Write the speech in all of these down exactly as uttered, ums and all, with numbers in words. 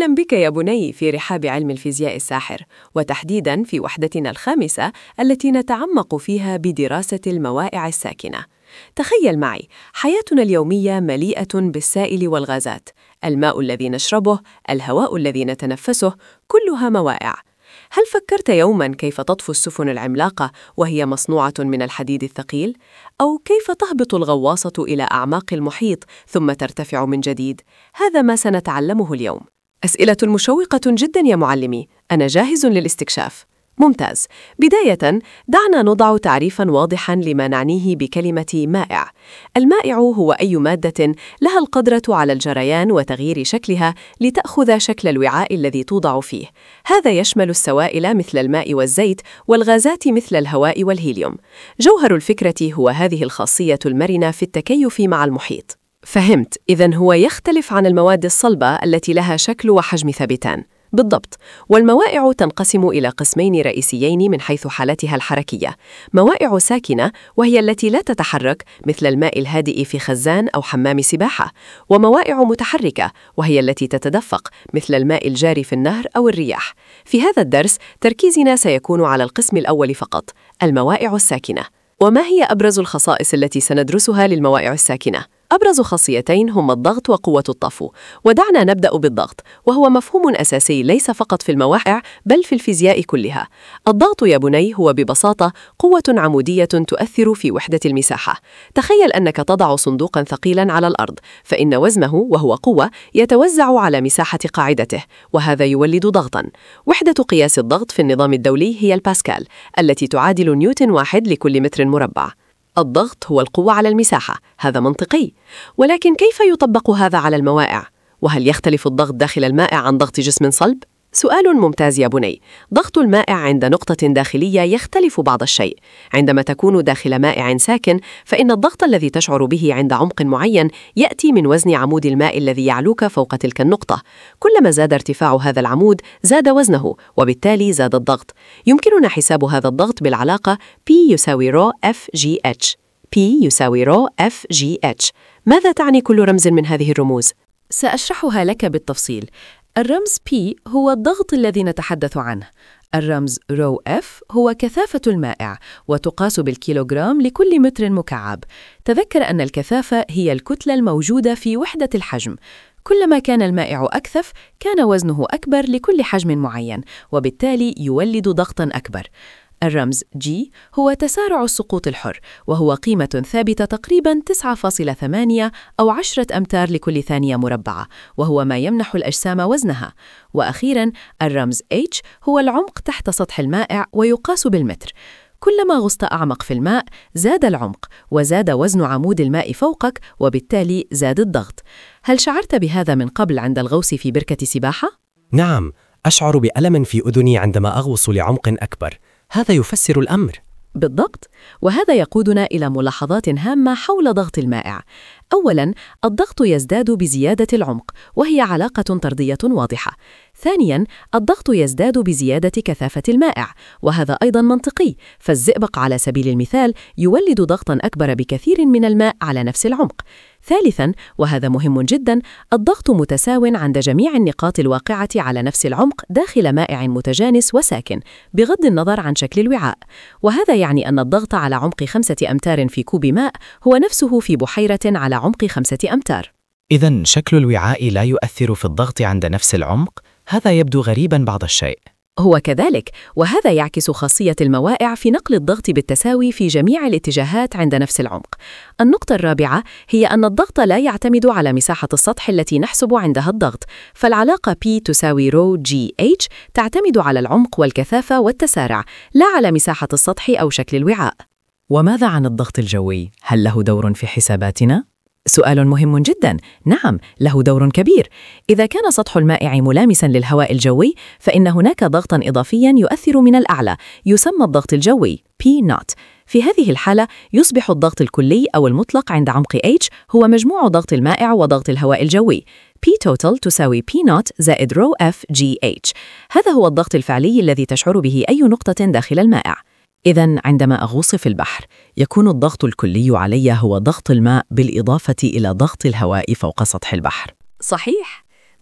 أهلا بك يا بني في رحاب علم الفيزياء الساحر، وتحديدا في وحدتنا الخامسة التي نتعمق فيها بدراسة الموائع الساكنة. تخيل معي، حياتنا اليومية مليئة بالسائل والغازات، الماء الذي نشربه، الهواء الذي نتنفسه، كلها موائع. هل فكرت يوماً كيف تطفو السفن العملاقة وهي مصنوعة من الحديد الثقيل؟ أو كيف تهبط الغواصة إلى أعماق المحيط ثم ترتفع من جديد؟ هذا ما سنتعلمه اليوم. أسئلة مشوقة جداً يا معلمي، أنا جاهز للاستكشاف. ممتاز. بداية دعنا نضع تعريفاً واضحاً لما نعنيه بكلمة مائع. المائع هو أي مادة لها القدرة على الجريان وتغيير شكلها لتأخذ شكل الوعاء الذي توضع فيه. هذا يشمل السوائل مثل الماء والزيت، والغازات مثل الهواء والهيليوم. جوهر الفكرة هو هذه الخاصية المرنة في التكيف مع المحيط. فهمت، إذن هو يختلف عن المواد الصلبة التي لها شكل وحجم ثابتان. بالضبط، والموائع تنقسم إلى قسمين رئيسيين من حيث حالتها الحركية: موائع ساكنة وهي التي لا تتحرك مثل الماء الهادئ في خزان أو حمام سباحة، وموائع متحركة وهي التي تتدفق مثل الماء الجاري في النهر أو الرياح. في هذا الدرس تركيزنا سيكون على القسم الأول فقط، الموائع الساكنة. وما هي أبرز الخصائص التي سندرسها للموائع الساكنة؟ أبرز خاصيتين هما الضغط وقوة الطفو. ودعنا نبدأ بالضغط، وهو مفهوم أساسي ليس فقط في الموائع بل في الفيزياء كلها. الضغط يا بني هو ببساطة قوة عمودية تؤثر في وحدة المساحة. تخيل أنك تضع صندوقاً ثقيلاً على الأرض، فإن وزنه وهو قوة يتوزع على مساحة قاعدته، وهذا يولد ضغطاً. وحدة قياس الضغط في النظام الدولي هي الباسكال، التي تعادل نيوتن واحد لكل متر مربع. الضغط هو القوة على المساحة، هذا منطقي. ولكن كيف يطبق هذا على الموائع؟ وهل يختلف الضغط داخل المائع عن ضغط جسم صلب؟ سؤال ممتاز يا بني. ضغط المائع عند نقطة داخلية يختلف بعض الشيء. عندما تكون داخل مائع ساكن، فإن الضغط الذي تشعر به عند عمق معين يأتي من وزن عمود الماء الذي يعلوك فوق تلك النقطة. كلما زاد ارتفاع هذا العمود زاد وزنه، وبالتالي زاد الضغط. يمكننا حساب هذا الضغط بالعلاقة P يساوي رو اف جي اتش. P يساوي رو اف جي اتش. ماذا تعني كل رمز من هذه الرموز؟ سأشرحها لك بالتفصيل. الرمز P هو الضغط الذي نتحدث عنه. الرمز رو اف هو كثافة المائع، وتقاس بالكيلوغرام لكل متر مكعب. تذكر أن الكثافة هي الكتلة الموجودة في وحدة الحجم. كلما كان المائع أكثف، كان وزنه أكبر لكل حجم معين، وبالتالي يولد ضغطاً أكبر. الرمز G هو تسارع السقوط الحر، وهو قيمة ثابتة تقريباً تسعة فاصلة ثمانية أو عشرة أمتار لكل ثانية مربعة، وهو ما يمنح الأجسام وزنها. وأخيراً الرمز H هو العمق تحت سطح المائع، ويقاس بالمتر. كلما غصت أعمق في الماء زاد العمق، وزاد وزن عمود الماء فوقك، وبالتالي زاد الضغط. هل شعرت بهذا من قبل عند الغوص في بركة سباحة؟ نعم، أشعر بألم في أذني عندما أغوص لعمق أكبر. هذا يفسر الأمر. بالضبط، وهذا يقودنا إلى ملاحظات هامة حول ضغط المائع. أولاً، الضغط يزداد بزيادة العمق، وهي علاقة طردية واضحة. ثانياً، الضغط يزداد بزيادة كثافة المائع، وهذا أيضاً منطقي، فالزئبق على سبيل المثال يولد ضغطاً أكبر بكثير من الماء على نفس العمق. ثالثاً، وهذا مهم جداً، الضغط متساو عند جميع النقاط الواقعة على نفس العمق داخل مائع متجانس وساكن، بغض النظر عن شكل الوعاء. وهذا يعني أن الضغط على عمق خمسة أمتار في كوب ماء هو نفسه في بحيرة على عمق خمسة أمتار. إذن شكل الوعاء لا يؤثر في الضغط عند نفس العمق؟ هذا يبدو غريباً بعض الشيء. هو كذلك، وهذا يعكس خاصية الموائع في نقل الضغط بالتساوي في جميع الاتجاهات عند نفس العمق. النقطة الرابعة هي أن الضغط لا يعتمد على مساحة السطح التي نحسب عندها الضغط، فالعلاقة P تساوي رو جي اتش تعتمد على العمق والكثافة والتسارع، لا على مساحة السطح أو شكل الوعاء. وماذا عن الضغط الجوي؟ هل له دور في حساباتنا؟ سؤال مهم جداً. نعم، له دور كبير. إذا كان سطح المائع ملامساً للهواء الجوي، فإن هناك ضغطاً إضافياً يؤثر من الأعلى، يسمى الضغط الجوي P نوت. في هذه الحالة يصبح الضغط الكلي أو المطلق عند عمق H هو مجموع ضغط المائع وضغط الهواء الجوي. P total تساوي P نوت زائد رو اف جي اتش. هذا هو الضغط الفعلي الذي تشعر به أي نقطة داخل المائع. إذن عندما أغوص في البحر، يكون الضغط الكلي علي هو ضغط الماء بالإضافة إلى ضغط الهواء فوق سطح البحر. صحيح.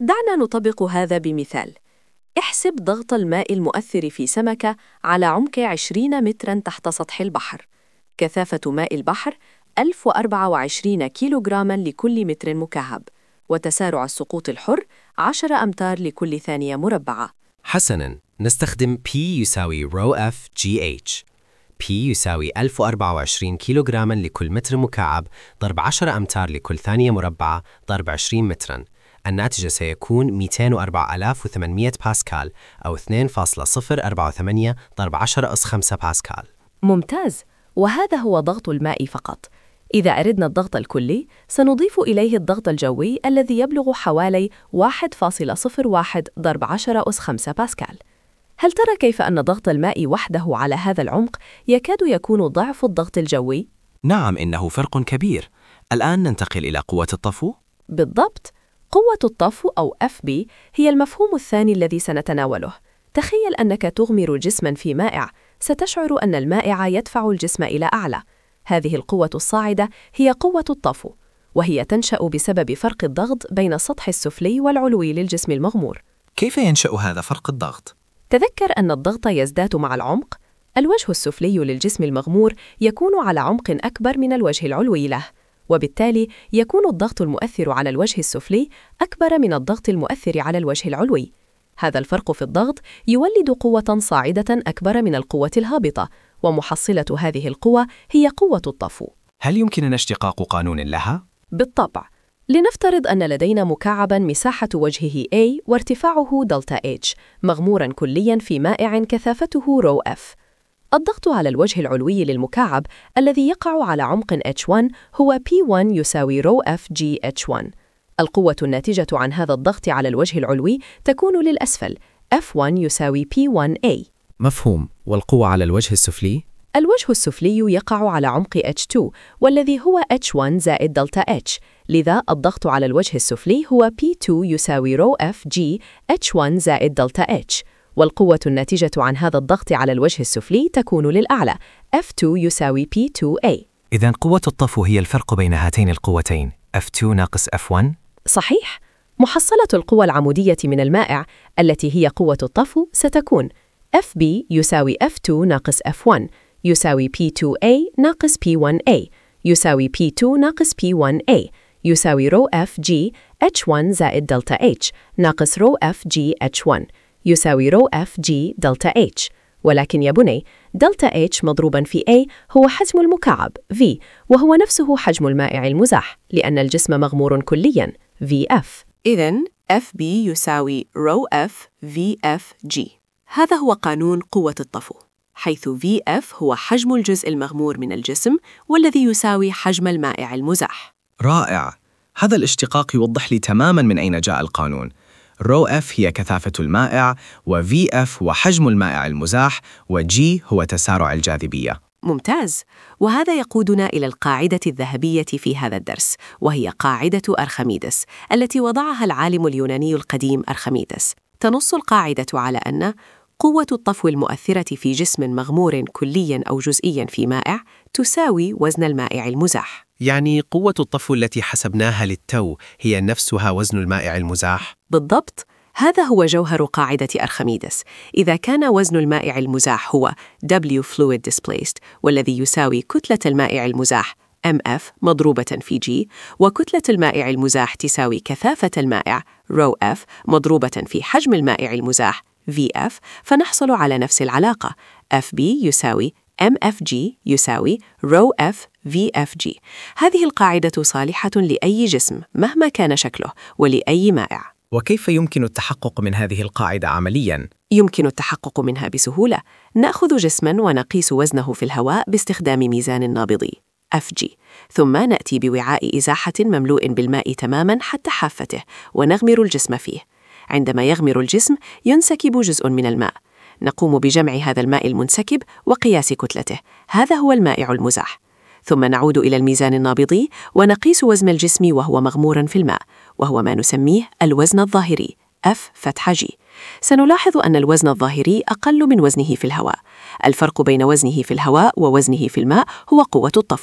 دعنا نطبق هذا بمثال. احسب ضغط الماء المؤثر في سمكة على عمق عشرين متراً تحت سطح البحر. كثافة ماء البحر ألف وأربعة وعشرين كيلوغراما لكل متر مكعب، وتسارع السقوط الحر عشرة أمتار لكل ثانية مربعة. حسناً، نستخدم P يساوي رو إف جي إتش. P يساوي ألف وأربعة وعشرين كيلوغراما لكل متر مكعب ضرب عشرة أمتار لكل ثانية مربعة ضرب عشرين متراً. الناتج سيكون مئتين وأربعة آلاف وثمانمئة باسكال أو اثنين فاصلة صفر أربعة وثمانية ضرب عشرة أس خمسة باسكال. ممتاز، وهذا هو ضغط الماء فقط. إذا أردنا الضغط الكلي، سنضيف إليه الضغط الجوي الذي يبلغ حوالي واحد فاصلة صفر واحد ضرب عشرة أس خمسة باسكال. هل ترى كيف أن ضغط الماء وحده على هذا العمق يكاد يكون ضعف الضغط الجوي؟ نعم، إنه فرق كبير. الآن ننتقل إلى قوة الطفو. بالضبط، قوة الطفو أو إف بي هي المفهوم الثاني الذي سنتناوله. تخيل أنك تغمر جسماً في مائع، ستشعر أن المائع يدفع الجسم إلى أعلى. هذه القوة الصاعدة هي قوة الطفو، وهي تنشأ بسبب فرق الضغط بين السطح السفلي والعلوي للجسم المغمور. كيف ينشأ هذا فرق الضغط؟ تذكر أن الضغط يزداد مع العمق. الوجه السفلي للجسم المغمور يكون على عمق أكبر من الوجه العلوي له، وبالتالي يكون الضغط المؤثر على الوجه السفلي أكبر من الضغط المؤثر على الوجه العلوي. هذا الفرق في الضغط يولد قوة صاعدة أكبر من القوة الهابطة، ومحصلة هذه القوة هي قوة الطفو. هل يمكننا اشتقاق قانون لها؟ بالطبع. لنفترض أن لدينا مكعباً مساحة وجهه A وارتفاعه دلتا H مغموراً كلياً في مائع كثافته رو F. الضغط على الوجه العلوي للمكعب الذي يقع على عمق إتش واحد هو بي واحد يساوي رو إف جي إتش واحد. القوة الناتجة عن هذا الضغط على الوجه العلوي تكون للأسفل، إف واحد يساوي بي واحد إيه. مفهوم. والقوة على الوجه السفلي؟ الوجه السفلي يقع على عمق إتش اثنين والذي هو إتش واحد زائد دلتا H، لذا الضغط على الوجه السفلي هو بي اثنين يساوي رو إف جي إتش واحد زائد دلتا H، والقوة الناتجة عن هذا الضغط على الوجه السفلي تكون للأعلى، إف اثنين يساوي بي اثنين إيه. إذن قوة الطفو هي الفرق بين هاتين القوتين، إف اثنين ناقص إف واحد؟ صحيح. محصلة القوة العمودية من المائع التي هي قوة الطفو ستكون إف بي يساوي إف اثنين ناقص إف واحد يساوي بي اثنين إيه ناقص بي واحد إيه يساوي بي اثنين ناقص بي واحد إيه يساوي رو إف جي إتش واحد زائد دلتا H ناقص رو إف جي إتش واحد يساوي رو إف جي دلتا H. ولكن يا بني، دلتا H مضروباً في A هو حجم المكعب V، وهو نفسه حجم المائع المزاح لأن الجسم مغمور كلياً في إف. إذن إف بي يساوي رو إف في إف جي. هذا هو قانون قوة الطفو، حيث في إف هو حجم الجزء المغمور من الجسم والذي يساوي حجم المائع المزاح. رائع! هذا الاشتقاق يوضح لي تماماً من أين جاء القانون. رو إف هي كثافة المائع، وفي إف هو حجم المائع المزاح، وجي هو تسارع الجاذبية. ممتاز، وهذا يقودنا إلى القاعدة الذهبية في هذا الدرس، وهي قاعدة أرخميدس التي وضعها العالم اليوناني القديم أرخميدس. تنص القاعدة على أن قوة الطفو المؤثرة في جسم مغمور كلياً أو جزئياً في مائع تساوي وزن المائع المزاح. يعني قوة الطفو التي حسبناها للتو هي نفسها وزن المائع المزاح؟ بالضبط، هذا هو جوهر قاعدة أرخميدس. إذا كان وزن المائع المزاح هو W fluid displaced والذي يساوي كتلة المائع المزاح إم إف مضروبة في G، وكتلة المائع المزاح تساوي كثافة المائع رو إف مضروبة في حجم المائع المزاح في إف، فنحصل على نفس العلاقة، إف بي يساوي إم إف جي يساوي رو إف في إف جي. هذه القاعدة صالحة لأي جسم مهما كان شكله ولأي مائع. وكيف يمكن التحقق من هذه القاعدة عملياً؟ يمكن التحقق منها بسهولة. نأخذ جسماً ونقيس وزنه في الهواء باستخدام ميزان النابضي إف جي، ثم نأتي بوعاء إزاحة مملوء بالماء تماماً حتى حافته ونغمر الجسم فيه. عندما يغمر الجسم ينسكب جزء من الماء. نقوم بجمع هذا الماء المنسكب وقياس كتلته، هذا هو المائع المزاح. ثم نعود إلى الميزان النابضي ونقيس وزن الجسم وهو مغمور في الماء، وهو ما نسميه الوزن الظاهري F فتح G. سنلاحظ أن الوزن الظاهري أقل من وزنه في الهواء. الفرق بين وزنه في الهواء ووزنه في الماء هو قوة الطفو.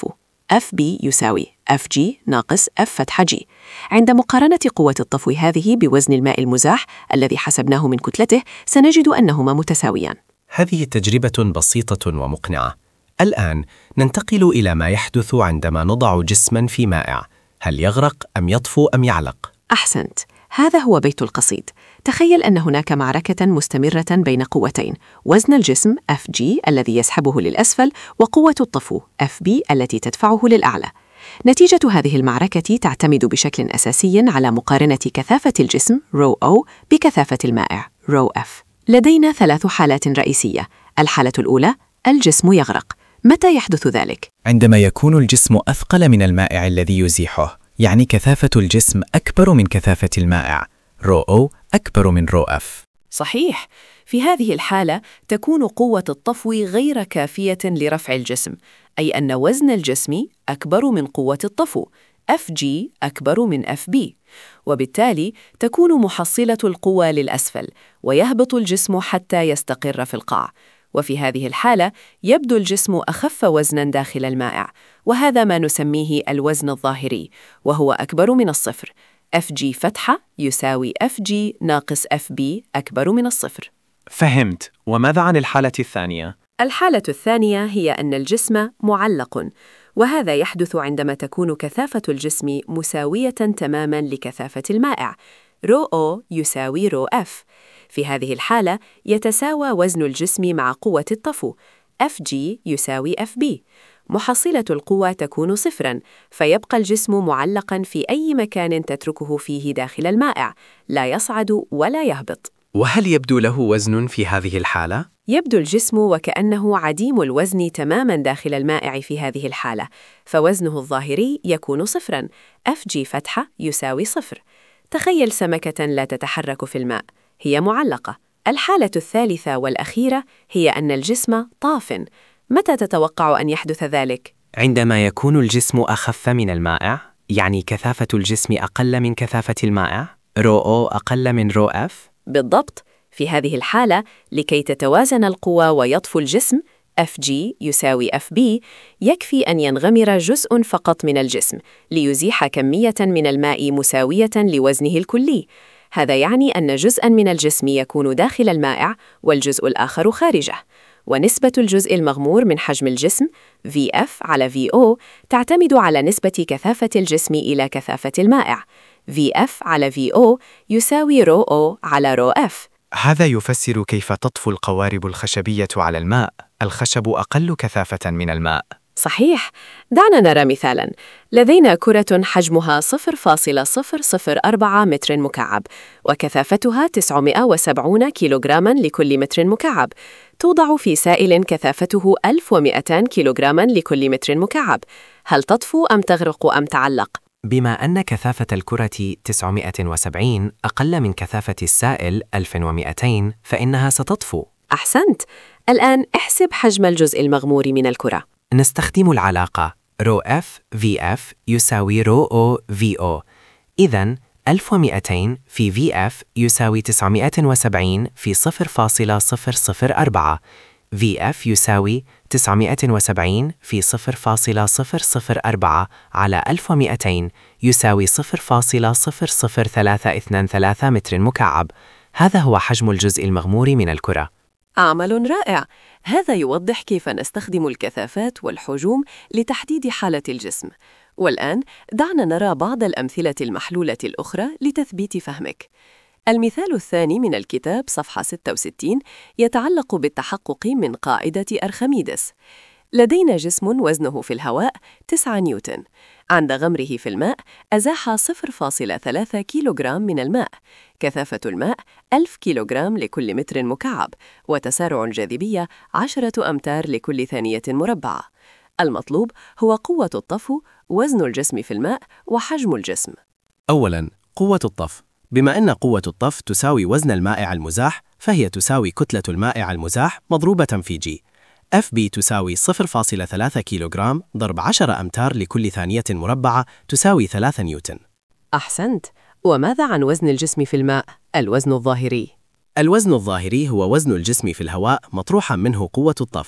إف بي يساوي إف جي ناقص F فتحة G. عند مقارنة قوة الطفو هذه بوزن الماء المزاح الذي حسبناه من كتلته سنجد أنهما متساويان. هذه تجربة بسيطة ومقنعة. الآن ننتقل إلى ما يحدث عندما نضع جسماً في مائع. هل يغرق أم يطفو أم يعلق؟ أحسنت، هذا هو بيت القصيد. تخيل أن هناك معركة مستمرة بين قوتين، وزن الجسم إف جي الذي يسحبه للأسفل وقوة الطفو إف بي التي تدفعه للأعلى. نتيجة هذه المعركة تعتمد بشكل أساسي على مقارنة كثافة الجسم رو أو بكثافة المائع رو إف. لدينا ثلاث حالات رئيسية. الحالة الأولى، الجسم يغرق. متى يحدث ذلك؟ عندما يكون الجسم أثقل من المائع الذي يزيحه، يعني كثافة الجسم أكبر من كثافة المائع، رو أو أكبر من رو إف. صحيح، في هذه الحالة تكون قوة الطفو غير كافية لرفع الجسم، أي أن وزن الجسم أكبر من قوة الطفو، إف جي أكبر من إف بي، وبالتالي تكون محصلة القوى للأسفل، ويهبط الجسم حتى يستقر في القاع. وفي هذه الحالة يبدو الجسم أخف وزناً داخل المائع، وهذا ما نسميه الوزن الظاهري، وهو أكبر من الصفر. إف جي فتحة يساوي إف جي ناقص إف بي أكبر من الصفر. فهمت. وماذا عن الحالة الثانية؟ الحالة الثانية هي أن الجسم معلق، وهذا يحدث عندما تكون كثافة الجسم مساوية تماماً لكثافة المائع، رو أو يساوي رو إف. في هذه الحالة يتساوى وزن الجسم مع قوة الطفو، إف جي يساوي إف بي. محصلة القوة تكون صفراً، فيبقى الجسم معلقاً في أي مكان تتركه فيه داخل المائع، لا يصعد ولا يهبط. وهل يبدو له وزن في هذه الحالة؟ يبدو الجسم وكأنه عديم الوزن تماماً داخل المائع في هذه الحالة، فوزنه الظاهري يكون صفراً، إف جي فتحة يساوي صفر. تخيل سمكة لا تتحرك في الماء، هي معلقة. الحالة الثالثة والأخيرة هي أن الجسم طاف. متى تتوقع أن يحدث ذلك؟ عندما يكون الجسم أخف من المائع، يعني كثافة الجسم أقل من كثافة المائع، رو أو أقل من رو إف. بالضبط. في هذه الحالة لكي تتوازن القوى ويطفو الجسم إف جي يساوي إف بي، يكفي أن ينغمر جزء فقط من الجسم ليزيح كمية من الماء مساوية لوزنه الكلي. هذا يعني أن جزءاً من الجسم يكون داخل المائع والجزء الآخر خارجه، ونسبة الجزء المغمور من حجم الجسم في إف على في أو تعتمد على نسبة كثافة الجسم إلى كثافة المائع. في إف على في أو يساوي رو أو على رو إف. هذا يفسر كيف تطفو القوارب الخشبية على الماء. الخشب أقل كثافة من الماء. صحيح. دعنا نرى مثالاً. لدينا كرة حجمها صفر فاصلة صفر صفر أربعة متر مكعب، وكثافتها تسعمائة وسبعين كيلوغراما لكل متر مكعب. توضع في سائل كثافته ألف ومئتين كيلوغراما لكل متر مكعب. هل تطفو أم تغرق أم تعلق؟ بما أن كثافة الكرة تسعمائة وسبعين أقل من كثافة السائل ألف ومئتين، فإنها ستطفو. أحسنت. الآن احسب حجم الجزء المغمور من الكرة. نستخدم العلاقة رو إف في إف يساوي رو أو في أو. إذن ألف ومئتين في في إف يساوي تسعمائة وسبعين في صفر فاصلة صفر صفر أربعة. في إف يساوي تسعمائة وسبعين في صفر فاصلة صفر صفر أربعة على ألف ومئتين يساوي صفر فاصلة صفر صفر ثلاثة اثنان ثلاثة متر مكعب. هذا هو حجم الجزء المغمور من الكرة. عمل رائع. هذا يوضح كيف نستخدم الكثافات والحجوم لتحديد حالة الجسم. والآن دعنا نرى بعض الأمثلة المحلولة الأخرى لتثبيت فهمك. المثال الثاني من الكتاب صفحة ستة وستين يتعلق بالتحقق من قاعدة أرخميدس. لدينا جسم وزنه في الهواء تسعة نيوتن. عند غمره في الماء أزاح صفر فاصلة ثلاثة كيلوغرام من الماء. كثافة الماء ألف كيلوغرام لكل متر مكعب، وتسارع الجاذبية عشرة أمتار لكل ثانية مربعة. المطلوب هو قوة الطفو، وزن الجسم في الماء، وحجم الجسم. أولاً، قوة الطفو. بما أن قوة الطفو تساوي وزن المائع المزاح، فهي تساوي كتلة المائع المزاح مضروبة في جي. إف بي تساوي صفر فاصلة ثلاثة كيلوغرام ضرب عشرة أمتار لكل ثانية مربعة تساوي ثلاثة نيوتن. أحسنت. وماذا عن وزن الجسم في الماء، الوزن الظاهري؟ الوزن الظاهري هو وزن الجسم في الهواء مطروحاً منه قوة الطفو.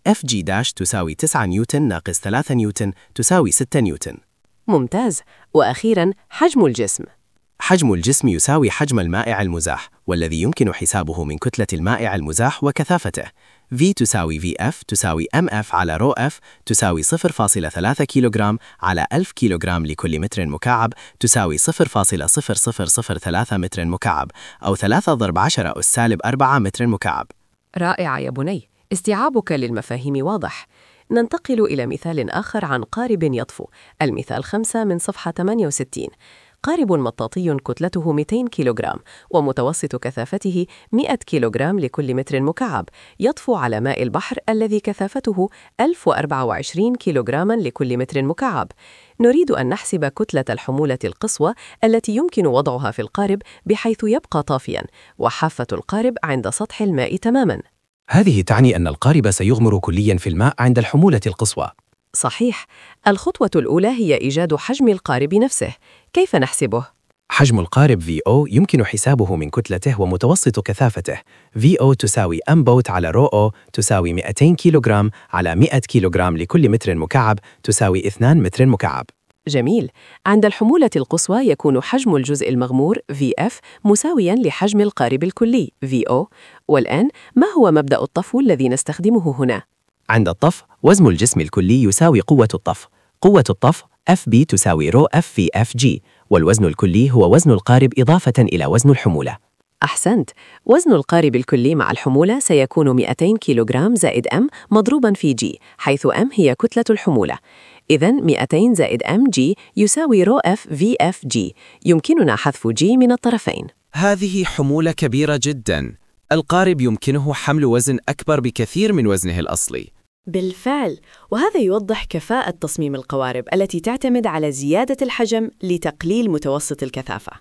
اف جي داش تساوي تسعة نيوتن ناقص ثلاثة نيوتن تساوي ستة نيوتن. ممتاز. وأخيراً حجم الجسم. حجم الجسم يساوي حجم المائع المزاح، والذي يمكن حسابه من كتلة المائع المزاح وكثافته. V تساوي في اف تساوي ام اف على رو اف تساوي صفر فاصلة ثلاثة كيلوغرام على ألف كيلوغرام لكل متر مكعب تساوي صفر فاصلة صفر صفر صفر ثلاثة متر مكعب أو ثلاثة ضرب عشرة أس سالب أربعة متر مكعب. رائع يا بني، استيعابك للمفاهيم واضح. ننتقل إلى مثال آخر عن قارب يطفو، المثال خمسة من صفحة ثمانية وستين. قارب مطاطي كتلته مئتين كيلوغرام ومتوسط كثافته مئة كيلوغرام لكل متر مكعب يطفو على ماء البحر الذي كثافته ألف وأربعة وعشرين كيلوغراما لكل متر مكعب. نريد أن نحسب كتلة الحمولة القصوى التي يمكن وضعها في القارب بحيث يبقى طافياً، وحافة القارب عند سطح الماء تماماً. هذه تعني أن القارب سيغمر كلياً في الماء عند الحمولة القصوى. صحيح. الخطوة الأولى هي إيجاد حجم القارب نفسه. كيف نحسبه؟ حجم القارب في أو يمكن حسابه من كتلته ومتوسط كثافته. في أو تساوي أم بوت على رو أو تساوي مئتين كيلوغرام على مئة كيلوغرام لكل متر مكعب تساوي اثنين متر مكعب. جميل. عند الحمولة القصوى يكون حجم الجزء المغمور في اف مساوياً لحجم القارب الكلي في أو. والآن ما هو مبدأ الطفو الذي نستخدمه هنا؟ عند الطفو وزن الجسم الكلي يساوي قوة الطفو. قوة الطفو اف بي تساوي رو اف في اف جي، والوزن الكلي هو وزن القارب إضافة إلى وزن الحمولة. أحسنت. وزن القارب الكلي مع الحمولة سيكون مئتين كيلوغرام زائد أم مضروباً في جي، حيث أم هي كتلة الحمولة. إذن مئتين زائد أم جي يساوي رو اف في اف جي. يمكننا حذف جي من الطرفين. هذه حمولة كبيرة جداً. القارب يمكنه حمل وزن أكبر بكثير من وزنه الأصلي. بالفعل، وهذا يوضح كفاءة تصميم القوارب التي تعتمد على زيادة الحجم لتقليل متوسط الكثافة.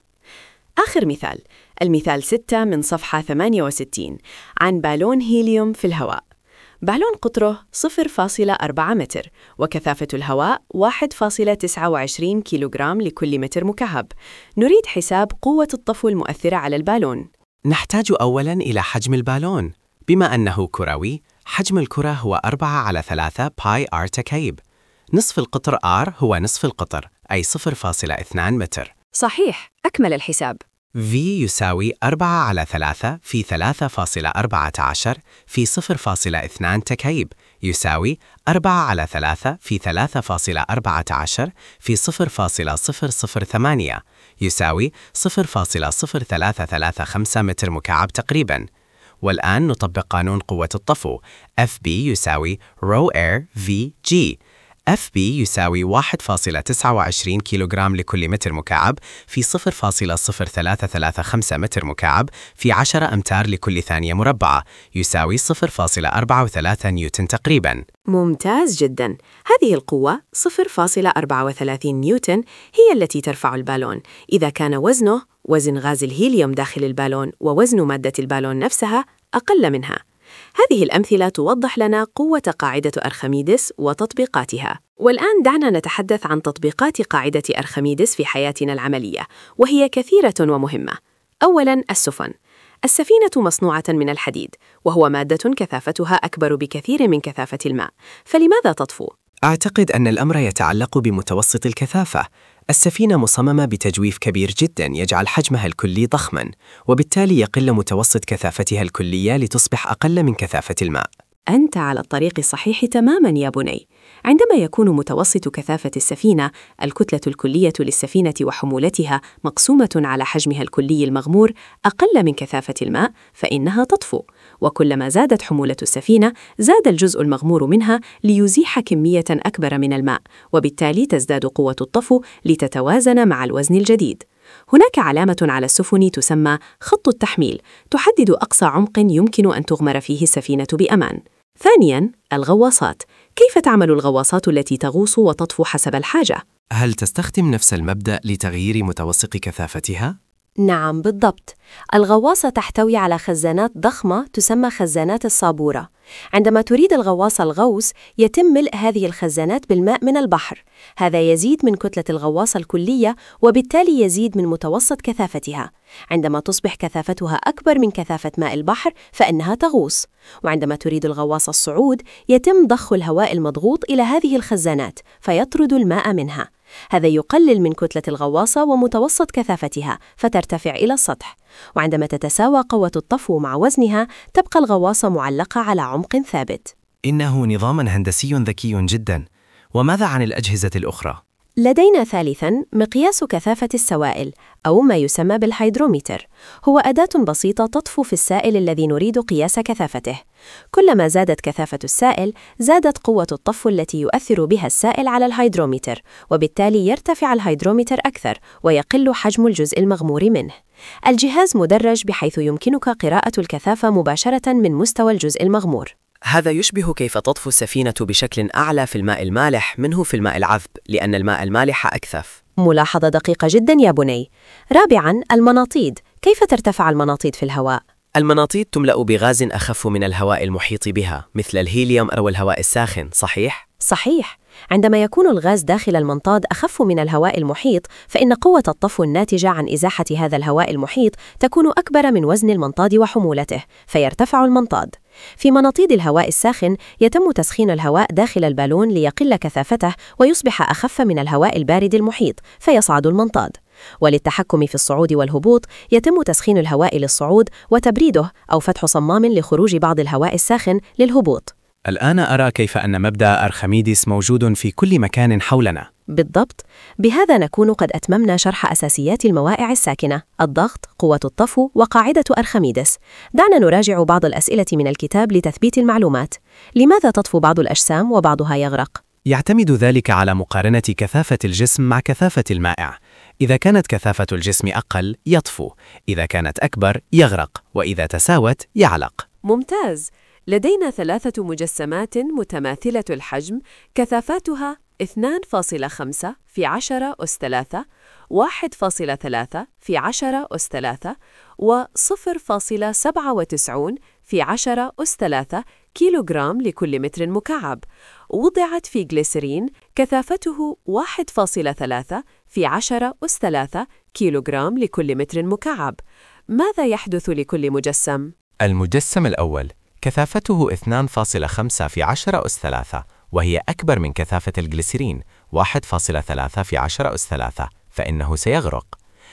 آخر مثال، المثال ستة من صفحة ثمانية وستين، عن بالون هيليوم في الهواء. بالون قطره صفر فاصلة أربعة متر وكثافة الهواء واحد فاصلة تسعة وعشرين كيلوغرام لكل متر مكعب. نريد حساب قوة الطفو المؤثرة على البالون. نحتاج أولاً إلى حجم البالون. بما أنه كروي، حجم الكرة هو أربعة على ثلاثة باي آر تكعيب. نصف القطر R هو نصف القطر، أي صفر فاصلة اثنين متر. صحيح، أكمل الحساب. V يساوي أربعة على ثلاثة في ثلاثة فاصلة أربعة عشر في صفر فاصلة اثنين تكعيب يساوي أربعة على ثلاثة في ثلاثة فاصلة أربعة عشر في صفر فاصلة صفر صفر ثمانية يساوي صفر فاصلة صفر ثلاثة ثلاثة خمسة متر مكعب تقريباً. والآن نطبق قانون قوة الطفو. اف بي يساوي رو اير في جي. اف بي يساوي واحد فاصلة تسعة وعشرين كيلوغرام لكل متر مكعب في صفر فاصلة صفر ثلاثة ثلاثة خمسة متر مكعب في عشرة أمتار لكل ثانية مربعة يساوي صفر فاصلة أربعة وثلاثين نيوتن تقريباً. ممتاز جداً. هذه القوة صفر فاصلة أربعة وثلاثين نيوتن هي التي ترفع البالون إذا كان وزنه وزن غاز الهيليوم داخل البالون ووزن مادة البالون نفسها أقل منها. هذه الأمثلة توضح لنا قوة قاعدة أرخميدس وتطبيقاتها. والآن دعنا نتحدث عن تطبيقات قاعدة أرخميدس في حياتنا العملية، وهي كثيرة ومهمة. أولاً، السفن. السفينة مصنوعة من الحديد، وهو مادة كثافتها أكبر بكثير من كثافة الماء، فلماذا تطفو؟ أعتقد أن الأمر يتعلق بمتوسط الكثافة. السفينة مصممة بتجويف كبير جداً يجعل حجمها الكلي ضخماً، وبالتالي يقل متوسط كثافتها الكلية لتصبح أقل من كثافة الماء. أنت على الطريق الصحيح تماماً يا بني. عندما يكون متوسط كثافة السفينة، الكتلة الكلية للسفينة وحمولتها مقسومة على حجمها الكلي المغمور أقل من كثافة الماء، فإنها تطفو. وكلما زادت حمولة السفينة، زاد الجزء المغمور منها ليزيح كمية أكبر من الماء، وبالتالي تزداد قوة الطفو لتتوازن مع الوزن الجديد. هناك علامة على السفن تسمى خط التحميل، تحدد أقصى عمق يمكن أن تغمر فيه السفينة بأمان. ثانياً، الغواصات. كيف تعمل الغواصات التي تغوص وتطفو حسب الحاجة؟ هل تستخدم نفس المبدأ لتغيير متوسط كثافتها؟ نعم بالضبط. الغواصة تحتوي على خزانات ضخمة تسمى خزانات الصابورة. عندما تريد الغواصة الغوص يتم ملء هذه الخزانات بالماء من البحر. هذا يزيد من كتلة الغواصة الكلية وبالتالي يزيد من متوسط كثافتها. عندما تصبح كثافتها أكبر من كثافة ماء البحر فإنها تغوص. وعندما تريد الغواصة الصعود يتم ضخ الهواء المضغوط إلى هذه الخزانات فيطرد الماء منها. هذا يقلل من كتلة الغواصة ومتوسط كثافتها فترتفع إلى السطح. وعندما تتساوى قوة الطفو مع وزنها تبقى الغواصة معلقة على عمق ثابت. إنه نظام هندسي ذكي جدا. وماذا عن الأجهزة الأخرى؟ لدينا ثالثاً مقياس كثافة السوائل أو ما يسمى بالهيدرومتر. هو أداة بسيطة تطفو في السائل الذي نريد قياس كثافته. كلما زادت كثافة السائل زادت قوة الطفو التي يؤثر بها السائل على الهيدرومتر، وبالتالي يرتفع الهيدرومتر أكثر ويقل حجم الجزء المغمور منه. الجهاز مدرج بحيث يمكنك قراءة الكثافة مباشرة من مستوى الجزء المغمور. هذا يشبه كيف تطفو السفينة بشكل أعلى في الماء المالح منه في الماء العذب، لأن الماء المالح أكثف. ملاحظة دقيقة جدا يا بني. رابعا المناطيد. كيف ترتفع المناطيد في الهواء؟ المناطيد تملأ بغاز أخف من الهواء المحيط بها مثل الهيليوم أو الهواء الساخن، صحيح؟ صحيح. عندما يكون الغاز داخل المنطاد أخف من الهواء المحيط فإن قوة الطفو الناتجة عن إزاحة هذا الهواء المحيط تكون أكبر من وزن المنطاد وحمولته فيرتفع المنطاد. في مناطيد الهواء الساخن يتم تسخين الهواء داخل البالون ليقل كثافته ويصبح أخف من الهواء البارد المحيط فيصعد المنطاد. وللتحكم في الصعود والهبوط يتم تسخين الهواء للصعود وتبريده أو فتح صمام لخروج بعض الهواء الساخن للهبوط. الآن أرى كيف أن مبدأ أرخميدس موجود في كل مكان حولنا. بالضبط. بهذا نكون قد أتممنا شرح أساسيات الموائع الساكنة، الضغط، قوة الطفو، وقاعدة أرخميدس. دعنا نراجع بعض الأسئلة من الكتاب لتثبيت المعلومات. لماذا تطفو بعض الأجسام وبعضها يغرق؟ يعتمد ذلك على مقارنة كثافة الجسم مع كثافة المائع. إذا كانت كثافة الجسم أقل يطفو، إذا كانت أكبر يغرق، وإذا تساوت يعلق. ممتاز. لدينا ثلاثة مجسمات متماثلة الحجم كثافاتها اثنين فاصلة خمسة في عشرة أس ثلاثة، واحد فاصلة ثلاثة في عشرة أس ثلاثة، و صفر فاصلة سبعة وتسعين في عشرة أس ثلاثة كيلوغرام لكل متر مكعب. وضعت في جليسرين كثافته واحد فاصلة ثلاثة في عشرة أس ثلاثة كيلوغرام لكل متر مكعب. ماذا يحدث لكل مجسم؟ المجسم الأول كثافته اثنين فاصلة خمسة في عشرة أس ثلاثة، وهي أكبر من كثافة الجليسرين واحد فاصلة ثلاثة في عشرة أس ثلاثة، فإنه سيغرق.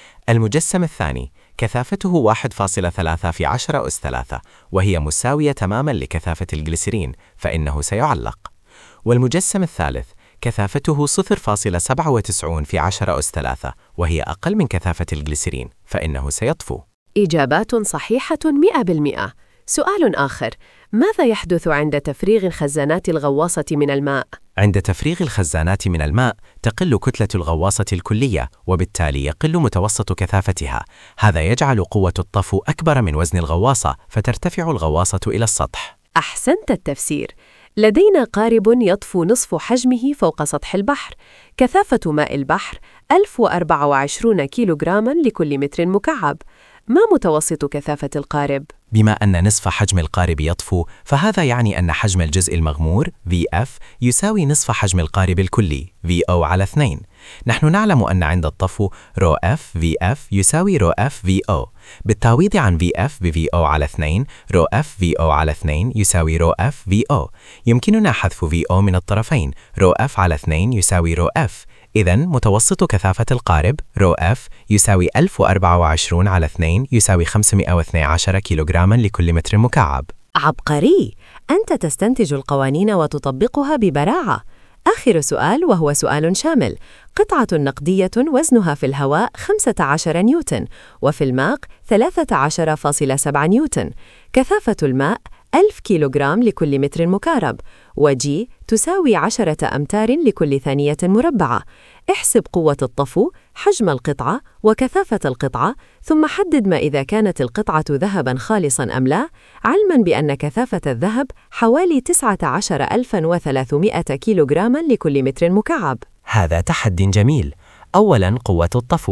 المجسم الثاني كثافته واحد فاصلة ثلاثة في عشرة أس ثلاثة، وهي مساوية تماماً لكثافة الجليسرين، فإنه سيعلق. والمجسم الثالث كثافته صفر فاصلة سبعة وتسعين في عشرة أس ثلاثة، وهي أقل من كثافة الجليسرين، فإنه سيطفو. إجابات صحيحة مئة بالمئة. سؤال آخر: ماذا يحدث عند تفريغ خزانات الغواصة من الماء؟ عند تفريغ الخزانات من الماء تقل كتلة الغواصة الكلية، وبالتالي يقل متوسط كثافتها. هذا يجعل قوة الطفو أكبر من وزن الغواصة، فترتفع الغواصة إلى السطح. أحسنت التفسير. لدينا قارب يطفو نصف حجمه فوق سطح البحر. كثافة ماء البحر ألف وأربعة وعشرين كيلوغراما لكل متر مكعب. ما متوسط كثافة القارب؟ بما أن نصف حجم القارب يطفو، فهذا يعني أن حجم الجزء المغمور في إف يساوي نصف حجم القارب الكلي في أو على اثنين. نحن نعلم أن عند الطفو رو إف في إف يساوي رو إف في أو. بالتعويض عن في إف ب في أو على اثنين، رو إف في أو على اثنين يساوي رو إف في أو. يمكننا حذف في أو من الطرفين، رو إف على اثنين يساوي رو إف. إذن متوسط كثافة القارب رو إف يساوي ألف وأربعة وعشرين على اثنين يساوي خمسمائة واثني عشر كيلوغراما لكل متر مكعب. عبقري! أنت تستنتج القوانين وتطبقها ببراعة. آخر سؤال وهو سؤال شامل. قطعة نقدية وزنها في الهواء خمسة عشر نيوتن وفي الماء ثلاثة عشر فاصلة سبعة نيوتن. كثافة الماء ألف كيلوغرام لكل متر مكعب، وجي تساوي عشرة أمتار لكل ثانية مربعة. احسب قوة الطفو، حجم القطعة، وكثافة القطعة، ثم حدد ما إذا كانت القطعة ذهباً خالصاً أم لا، علماً بأن كثافة الذهب حوالي تسعة عشر ألفاً وثلاثمائة كيلوغراما لكل متر مكعب. هذا تحدي جميل. أولاً قوة الطفو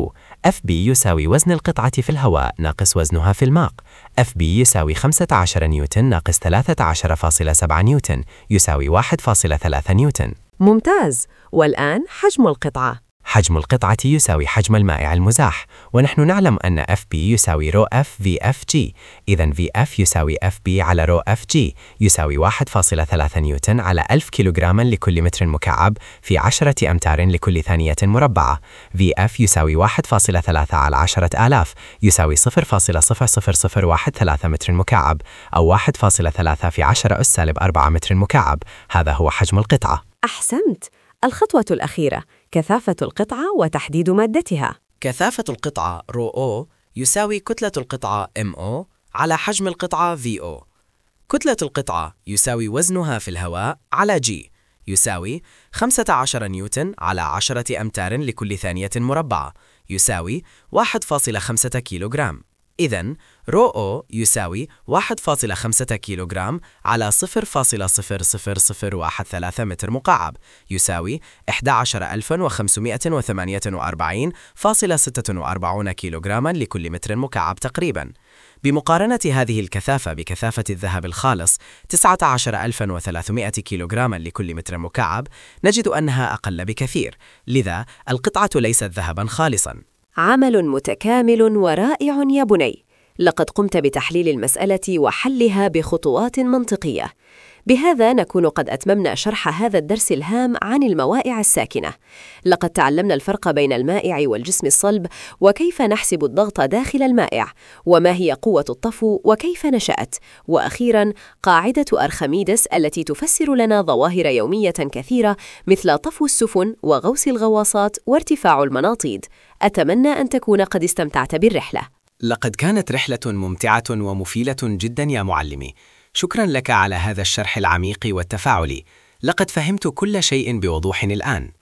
إف بي يساوي وزن القطعة في الهواء ناقص وزنها في الماء. إف بي يساوي خمسة عشر نيوتن ناقص ثلاثة عشر فاصلة سبعة نيوتن يساوي واحد فاصلة ثلاثة نيوتن. ممتاز. والآن حجم القطعة. حجم القطعة يساوي حجم المائع المزاح، ونحن نعلم أن إف بي يساوي رو إف في إف جي. إذن في إف يساوي إف بي على رو إف جي يساوي واحد فاصلة ثلاثة نيوتن على ألف كيلوغراما لكل متر مكعب في عشرة أمتار لكل ثانية مربعة. في إف يساوي واحد فاصلة ثلاثة على عشرة آلاف يساوي صفر فاصلة صفر صفر صفر واحد ثلاثة متر مكعب، أو واحد فاصلة ثلاثة في عشرة أس سالب أربعة متر مكعب. هذا هو حجم القطعة. أحسنت. الخطوة الأخيرة، كثافة القطعة وتحديد مادتها. كثافة القطعة رو أو يساوي كتلة القطعة إم أو على حجم القطعة في أو. كتلة القطعة يساوي وزنها في الهواء على جي يساوي خمسة عشر نيوتن على عشرة أمتار لكل ثانية مربعة يساوي واحد فاصلة خمسة كيلوغرام. إذن رو أو يساوي واحد فاصلة خمسة كيلوغرام على صفر فاصلة صفر صفر صفر واحد ثلاثة متر مكعب يساوي أحد عشر ألفا وخمسمائة وثمانية وأربعين فاصلة ستة وأربعين كيلوغراما لكل متر مكعب تقريباً. بمقارنة هذه الكثافة بكثافة الذهب الخالص تسعة عشر ألفا وثلاثمائة كيلوغراما لكل متر مكعب، نجد أنها أقل بكثير، لذا القطعة ليست ذهباً خالصاً. عمل متكامل ورائع يا بني. لقد قمت بتحليل المسألة وحلها بخطوات منطقية. بهذا نكون قد أتممنا شرح هذا الدرس الهام عن الموائع الساكنة. لقد تعلمنا الفرق بين المائع والجسم الصلب، وكيف نحسب الضغط داخل المائع، وما هي قوة الطفو وكيف نشأت، وأخيراً قاعدة أرخميدس التي تفسر لنا ظواهر يومية كثيرة مثل طفو السفن وغوص الغواصات وارتفاع المناطيد. أتمنى أن تكون قد استمتعت بالرحلة. لقد كانت رحلة ممتعة ومفيدة جدا يا معلمي. شكرا لك على هذا الشرح العميق والتفاعلي. لقد فهمت كل شيء بوضوح الآن.